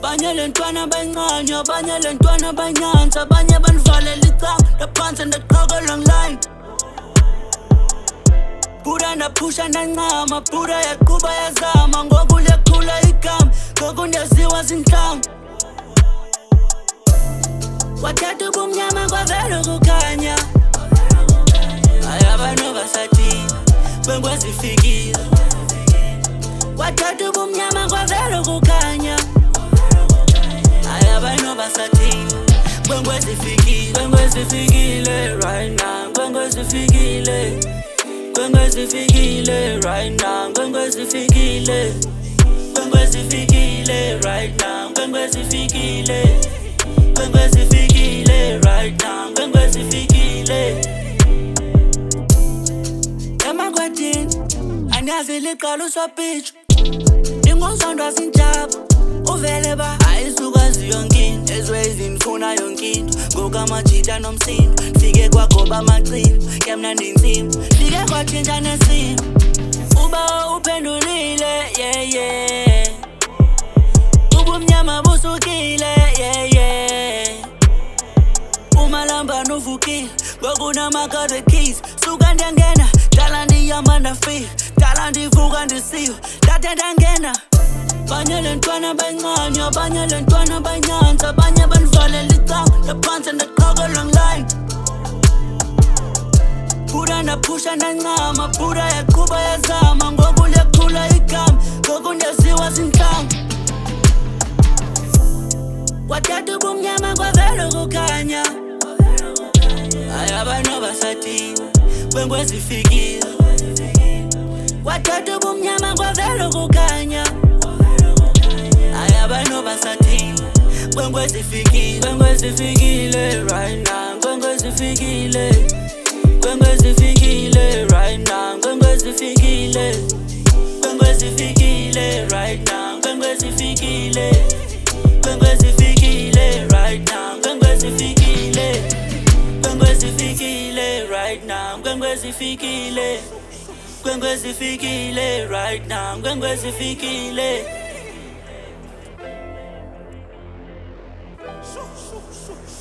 Banye lentwana bancane, banye lentwana banyanza, banye bandivalela icala ndaphansi ndaqhokela online. Buda ndaphusha ndancama, buda yaqhuba yazama, ngoku liyakhula igama, ngoku ndiyaziwa zintlanga. Wathatha ubumnyama kwavela ukukhanya, hayi abantu basathini kwenkwezo ifikile. Wathatha ubumnyama kwavela ukukhanya, hayi abantu basathini kwenkwezo ifikile. Kwenkwezo ifikile right now, kwenkwezo ifikile. Kwenkwezo ifikile right now, kwenkwezo ifikile. Kwenkwezo ifikile right now, kwenkwezo ifikile. Kwenkwezo ifikile right now, kwenkwezo ifikile. Emakwatini andiyazi liqala uswapitsho, ingumzondo zinjabo uvele ba ayisukazi yonkinto, ezwezi ndifuna yonkinto. Ngoku amajita nomsindo, fike kwagoba amacini, kemnandi insimbi, fike kwatshintsha nesimo. Uba uphendulile, yeah yeah, ubumnyama busukile, yeah yeah. Umalambane uvukile, ngokunama-code keys, suka ndiyangena, dala ndiyama ndafika, dala ndivuka ndisiwe, ndade ndangena. Banye lentwana bancane, banye lentwana banyanza, banye bandivalela icala ndaphansi ndaqhokela online. Buda ndaphusha ndancama, buda yaqhuba yazama, ngoku liyakhula igama, ngoku ndiyaziwa zintlanga. Wathatha ubumnyama kwavela ukukhanya, hayi abantu basathini kwenkwezo ifikile. Wathatha ubumnyama kwavela ukukhanya, hayi abantu basathini kwenkwezo ifikile. Kwenkwezo ifikile right now, kwenkwezo ifikile. Kwenkwezo ifikile right now, kwenkwezo ifikile. Kwenkwezo ifikile right now, kwenkwezo ifikile. Kwenkwezo ifikile right now, kwenkwezo ifikile. Kwenkwezo ifikile right now, kwenkwezo ifikile. Kwenkwezo ifikile right now, kwenkwezo ifikile.